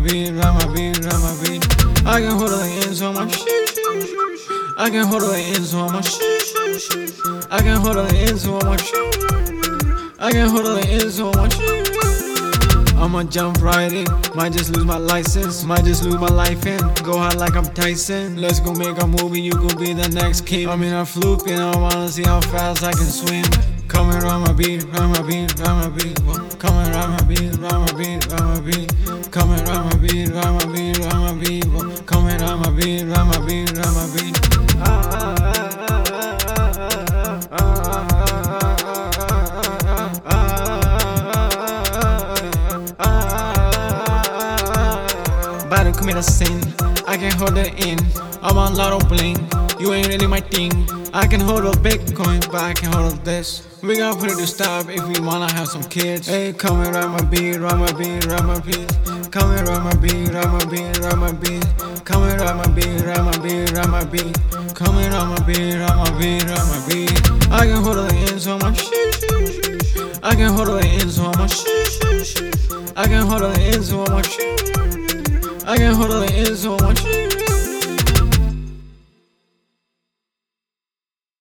beat, ride my beat, ride my beat. I can hold the ends on my shit. I can hold the ends on my shit. I can hold the ends on my shit. I can hold the ends on my shit. I'ma jump right in, might just lose my license, might just lose my life in. Go hard like I'm Tyson. Let's go make a movie, you could be the next king. I'm in a fluke and I wanna see how fast I can swim. Come and ride my beat, ride my beat, ride my beat. Come and ride my beat, ride my beat, ride my beat. Come and ride my beat, ride my beat, ride my beat. Come and ride my beat, ride my beat, ride my beat. About to commit a sin, I can hold it in. I'm on lotto bling, you ain't really my thing. I can hold a Bitcoin, but I can hold this. We gotta put it to stop if we wanna have some kids. Hey, come and ride my beat, ride my beat, ride my beat. Come and ride my beat, ride my beat, ride my beat. Come and ride my beat, ride my beat, ride my beat. Come and ride my beat, ride my beat, ride my beat. I can hold the ends on my shit. I can hold the ends on my shit. I can hold the ends on my shit. I can hold the ends on my shit.